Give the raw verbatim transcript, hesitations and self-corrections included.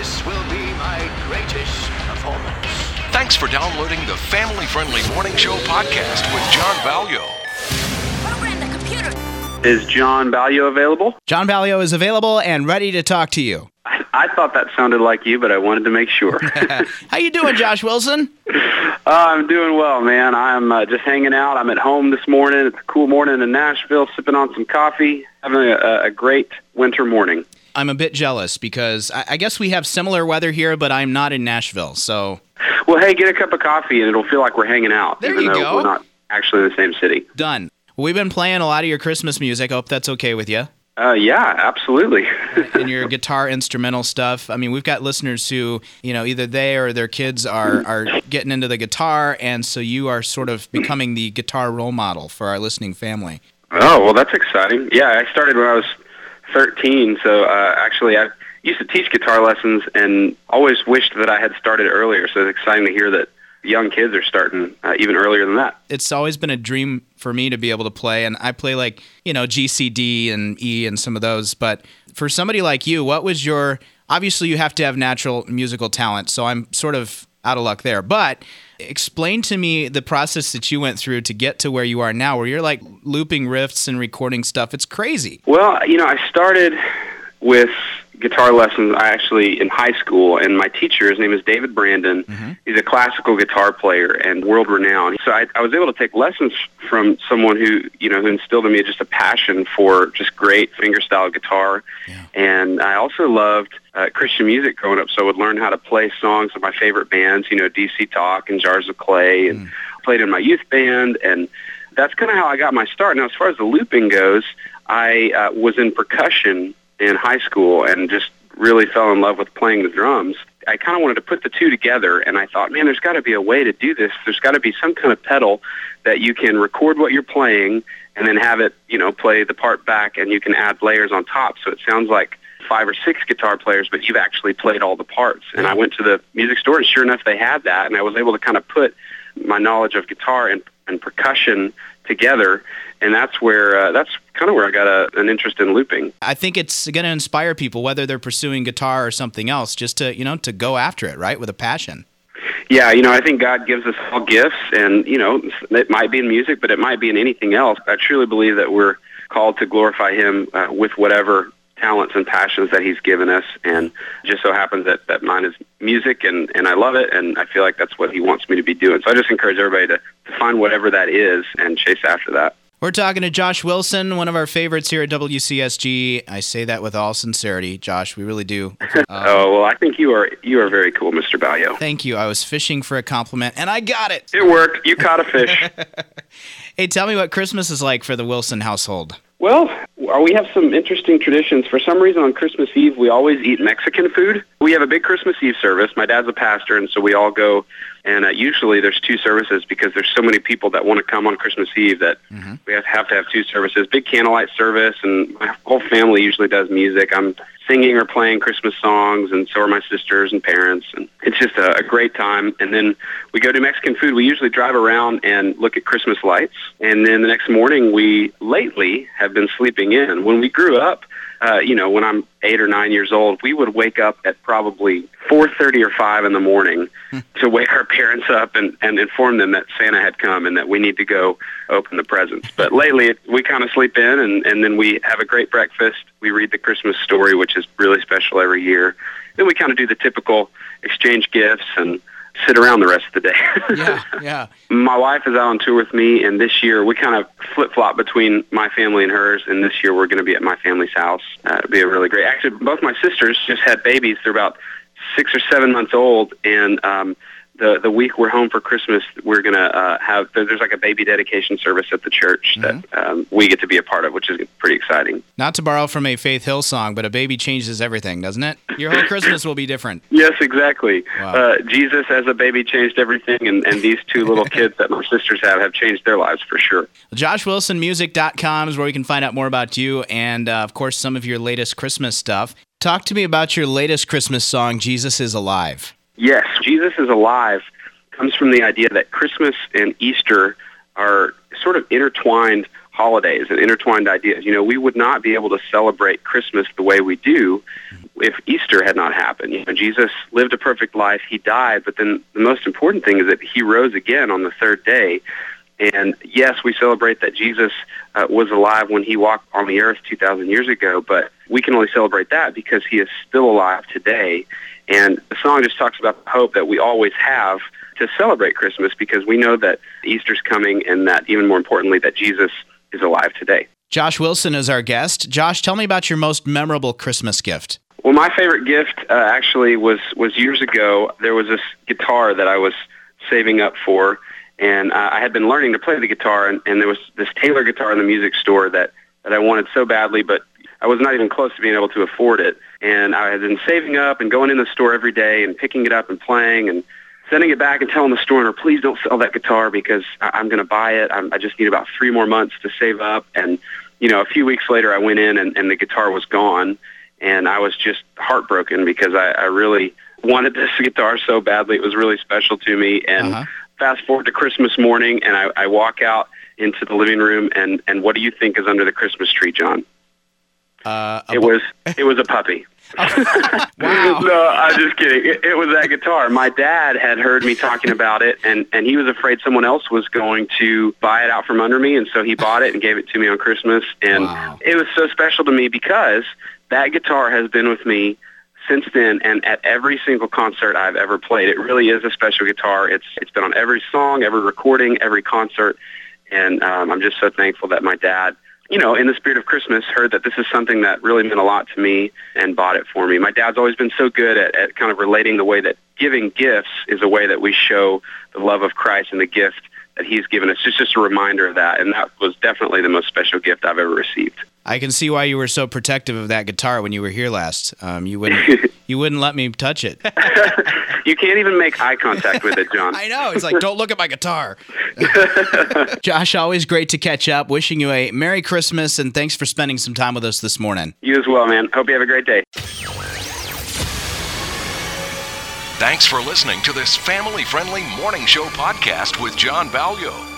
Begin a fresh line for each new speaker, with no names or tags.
This will be my greatest performance.
Thanks for downloading the family-friendly Morning Show podcast with John Valio.
Program the computer.
Is John Valio available?
John Valio is available and ready to talk to you.
I, I thought that sounded like you, but I wanted to make sure.
How you doing, Josh Wilson?
Uh, I'm doing well, man. I'm uh, just hanging out. I'm at home this morning. It's a cool morning in Nashville, sipping on some coffee, having a, a great winter morning.
I'm a bit jealous because I, I guess we have similar weather here, but I'm not in Nashville, so...
Well, hey, get a cup of coffee, and it'll feel like we're hanging out,
there
even
you
though
go.
we're not actually in the same city.
Done. We've been playing a lot of your Christmas music. I hope that's okay with you.
Uh, yeah, absolutely.
And your guitar instrumental stuff. I mean, we've got listeners who, you know, either they or their kids are, are getting into the guitar, and so you are sort of becoming the guitar role model for our listening family.
Oh, well, that's exciting. Yeah, I started when I was thirteen, so uh, actually I used to teach guitar lessons and always wished that I had started earlier, so it's exciting to hear that young kids are starting uh, even earlier than that.
It's always been a dream for me to be able to play, and I play like, you know, G, C, D, and E and some of those, but for somebody like you, what was your, obviously you have to have natural musical talent, so I'm sort of out of luck there, but explain to me the process that you went through to get to where you are now, where you're like looping riffs and recording stuff. It's crazy.
Well, you know, I started with guitar lessons I actually in high school, and my teacher, his name is David Brandon. Mm-hmm. He's a classical guitar player and world renowned. So I, I was able to take lessons from someone who, you know, who instilled in me just a passion for just great fingerstyle guitar. Yeah. And I also loved uh, Christian music growing up, so I would learn how to play songs of my favorite bands, you know, D C Talk and Jars of Clay, and mm. played in my youth band, and that's kind of how I got my start. Now, as far as the looping goes, I uh, was in percussion in high school and just really fell in love with playing the drums. I kind of wanted to put the two together, and I thought, man, there's got to be a way to do this. There's got to be some kind of pedal that you can record what you're playing and then have it, you know, play the part back, and you can add layers on top. So it sounds like five or six guitar players, but you've actually played all the parts. And I went to the music store, and sure enough, they had that, and I was able to kind of put my knowledge of guitar and, and percussion together, and that's where uh, that's kind of where I got a, an interest in looping.
I think it's going to inspire people, whether they're pursuing guitar or something else, just to, you know, to go after it, right, with a passion.
Yeah, you know, I think God gives us all gifts, and, you know, it might be in music, but it might be in anything else. I truly believe that we're called to glorify Him uh, with whatever talents and passions that He's given us, and just so happens that, that mine is music, and, and I love it, and I feel like that's what He wants me to be doing. So I just encourage everybody to, to find whatever that is and chase after that.
We're talking to Josh Wilson, one of our favorites here at W C S G. I say that with all sincerity, Josh. We really do. Um,
oh, well, I think you are you are very cool, Mister Valio.
Thank you. I was fishing for a compliment, and I got it.
It worked. You caught a fish.
Hey, tell me what Christmas is like for the Wilson household.
Well, we have some interesting traditions. For some reason, on Christmas Eve, we always eat Mexican food. We have a big Christmas Eve service. My dad's a pastor, and so we all go, and uh, usually there's two services because there's so many people that want to come on Christmas Eve that mm-hmm. we have to, have to have two services. Big candlelight service, and my whole family usually does music. I'm singing or playing Christmas songs, and so are my sisters and parents, and it's just a, a great time. And then we go to Mexican food. We usually drive around and look at Christmas lights, and then the next morning we lately have been sleeping in. When we grew up, uh, you know, when I'm eight or nine years old, we would wake up at probably four thirty or five in the morning to wake our parents up and, and inform them that Santa had come and that we need to go open the presents. But lately, we kind of sleep in, and, and then we have a great breakfast. We read the Christmas story, which is really special every year. Then we kind of do the typical exchange gifts and sit around the rest of the day.
Yeah, yeah.
My wife is out on tour with me, and this year we kind of flip-flop between my family and hers, and this year we're going to be at my family's house. Uh, it'll be a really great... Actually, both my sisters just had babies. They're about six or seven months old, and um, the the week we're home for Christmas, we're going to uh, have... There's like a baby dedication service at the church mm-hmm. that um, we get to be a part of, which is pretty exciting.
Not to borrow from a Faith Hill song, but a baby changes everything, doesn't it? Your whole Christmas will be different.
Yes, exactly.
Wow.
Uh, Jesus as a baby changed everything, and, and these two little kids that my sisters have have changed their lives for sure.
josh wilson music dot com is where we can find out more about you and, uh, of course, some of your latest Christmas stuff. Talk to me about your latest Christmas song, Jesus is Alive.
Yes, Jesus is Alive comes from the idea that Christmas and Easter are sort of intertwined holidays and intertwined ideas. You know, we would not be able to celebrate Christmas the way we do if Easter had not happened. You know, Jesus lived a perfect life. He died, but then the most important thing is that he rose again on the third day. And yes, we celebrate that Jesus uh, was alive when he walked on the earth two thousand years ago, but we can only celebrate that because he is still alive today. And the song just talks about the hope that we always have to celebrate Christmas, because we know that Easter's coming, and that, even more importantly, that Jesus is alive today.
Josh Wilson is our guest. Josh, tell me about your most memorable Christmas gift.
Well, my favorite gift uh, actually was, was years ago. There was this guitar that I was saving up for, and uh, I had been learning to play the guitar, and, and there was this Taylor guitar in the music store that, that I wanted so badly, but I was not even close to being able to afford it. And I had been saving up and going in the store every day and picking it up and playing and sending it back and telling the store owner, please don't sell that guitar because I- I'm going to buy it. I'm- I just need about three more months to save up. And, you know, a few weeks later I went in and, and the guitar was gone. And I was just heartbroken because I, I really wanted this guitar so badly. It was really special to me. And uh-huh. Fast forward to Christmas morning, and I, I walk out into the living room, and, and what do you think is under the Christmas tree, John?
Uh,
it was it was a puppy.
Wow.
No, I'm just kidding. It, it was that guitar. My dad had heard me talking about it, and, and he was afraid someone else was going to buy it out from under me, and so he bought it and gave it to me on Christmas. And wow. It was so special to me because that guitar has been with me since then, and at every single concert I've ever played. It really is a special guitar. It's It's been on every song, every recording, every concert, and um, I'm just so thankful that my dad, you know, in the spirit of Christmas, heard that this is something that really meant a lot to me and bought it for me. My dad's always been so good at, at kind of relating the way that giving gifts is a way that we show the love of Christ and the gift that he's given us. It's just a reminder of that, and that was definitely the most special gift I've ever received.
I can see why you were so protective of that guitar when you were here last. Um, you wouldn't you wouldn't let me touch it.
You can't even make eye contact with it, John.
I know. It's like, don't look at my guitar. Josh, always great to catch up. Wishing you a Merry Christmas, and thanks for spending some time with us this morning.
You as well, man. Hope you have a great day.
Thanks for listening to this family-friendly morning show podcast with John Valio.